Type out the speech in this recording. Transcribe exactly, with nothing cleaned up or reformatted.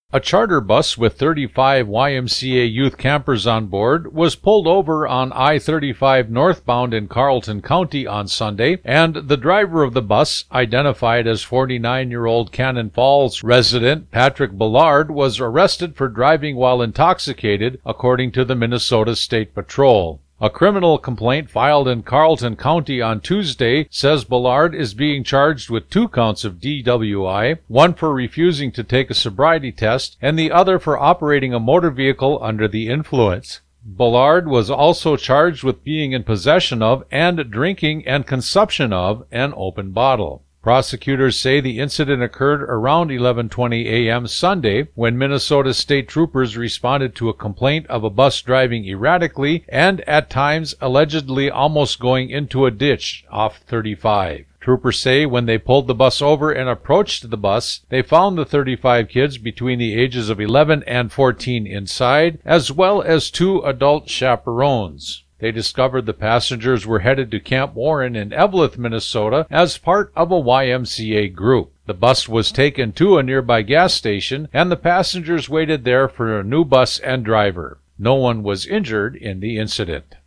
A charter bus with thirty-five Y M C A youth campers on board was pulled over on I thirty-five northbound in Carlton County on Sunday, and the driver of the bus, identified as forty-nine-year-old Cannon Falls resident Patrick Ballard, was arrested for driving while intoxicated, according to the Minnesota State Patrol. A criminal complaint filed in Carlton County on Tuesday says Ballard is being charged with two counts of D W I, one for refusing to take a sobriety test and the other for operating a motor vehicle under the influence. Ballard was also charged with being in possession of and drinking and consumption of an open bottle. Prosecutors say the incident occurred around eleven twenty a m Sunday when Minnesota State Troopers responded to a complaint of a bus driving erratically and at times allegedly almost going into a ditch off thirty-five. Troopers say when they pulled the bus over and approached the bus, they found the thirty-five kids between the ages of eleven and fourteen inside, as well as two adult chaperones. They discovered the passengers were headed to Camp Warren in Eveleth, Minnesota, as part of a Y M C A group. The bus was taken to a nearby gas station, and the passengers waited there for a new bus and driver. No one was injured in the incident.